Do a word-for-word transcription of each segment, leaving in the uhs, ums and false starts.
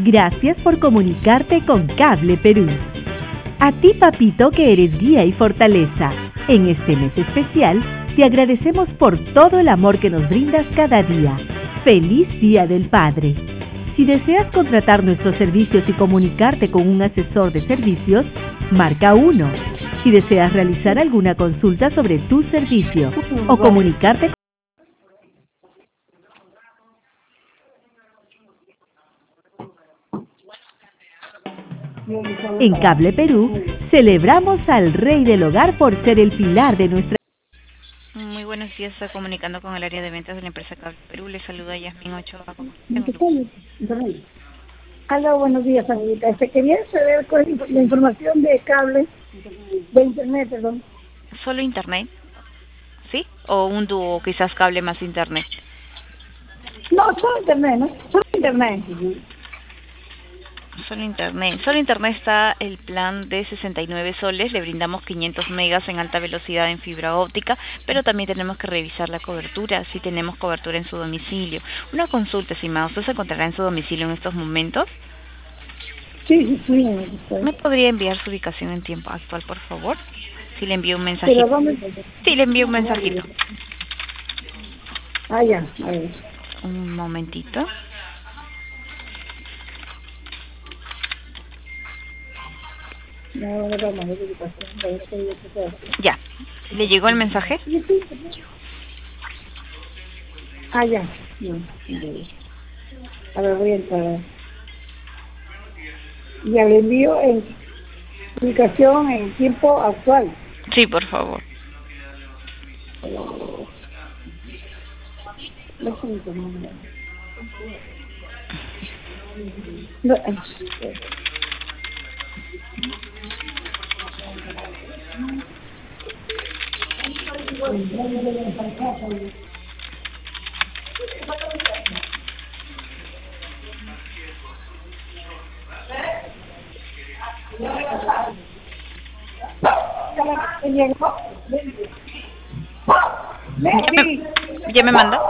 Gracias por comunicarte con Cable Perú. A ti, papito, que eres guía y fortaleza. En este mes especial, te agradecemos por todo el amor que nos brindas cada día. ¡Feliz Día del Padre! Si deseas contratar nuestros servicios y comunicarte con un asesor de servicios, marca uno. Si deseas realizar alguna consulta sobre tu servicio o comunicarte con... En Cable Perú, celebramos al Rey del Hogar por ser el pilar de nuestra... Muy buenos días, estoy comunicando con el área de ventas de la empresa Cable Perú. Les saluda Yasmin Ochoa. Hola, buenos días, amiguita. Este, quería saber cuál es la información de cable, de internet, perdón. ¿Solo internet? ¿Sí? ¿O un dúo, quizás cable más internet? No, solo internet, ¿no? Solo internet. Solo internet. Solo internet está el plan de sesenta y nueve soles. Le brindamos quinientos megas en alta velocidad en fibra óptica, pero también tenemos que revisar la cobertura, si tenemos cobertura en su domicilio. Una consulta, estimado. ¿Usted se encontrará en su domicilio en estos momentos? Sí, sí, sí. ¿Me podría enviar su ubicación en tiempo actual, por favor? Si le envío un mensajito. ¿Pero dónde? Sí, le envío un mensajito. Ah, ya, a ver. Un momentito. No, no, no, no, no, no. Ya. ¿Le llegó el mensaje? Ah, ya. A ver, voy a entrar. Ya le envío en ubicación en tiempo actual. Sí, por favor. No sé ni cómo. No, ¿Ya me manda?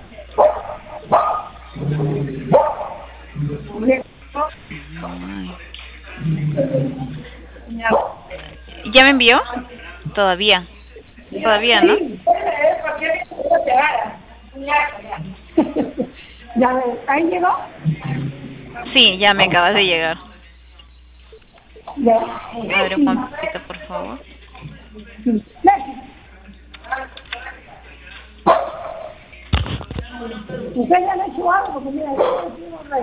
¿Ya me envió? Todavía. Todavía, ¿no? ¿Ya ahí llegó? Sí, ya me acabas de llegar. Ya. A ver, un momentito, por favor. Ustedes ya han hecho algo, porque mira, yo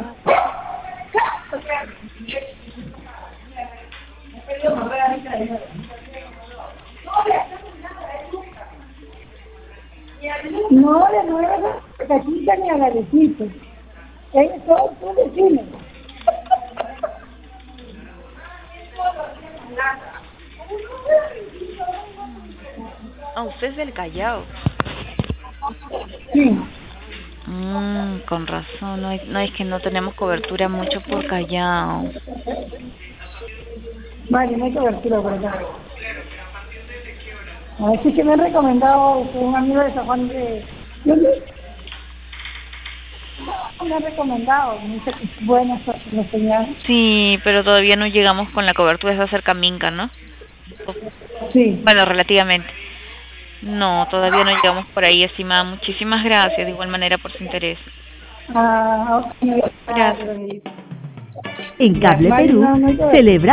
no le muevas a la cajita ni a la vecita. Ellos son tus vecinos. Ah, usted es del Callao. Sí. Mm, con razón, no es, no es que no tenemos cobertura mucho por Callao. Vale, no hay cobertura por acá. Así que me han recomendado un amigo de San Juan de... Me han recomendado, me dice que es buena la señal. Sí, pero todavía no llegamos con la cobertura, es hacer Caminca, ¿no? Sí. Bueno, relativamente. No, todavía no llegamos por ahí, estimada. Muchísimas gracias, de igual manera, por su interés. Ah, ok. Gracias. En Cable Perú, celebra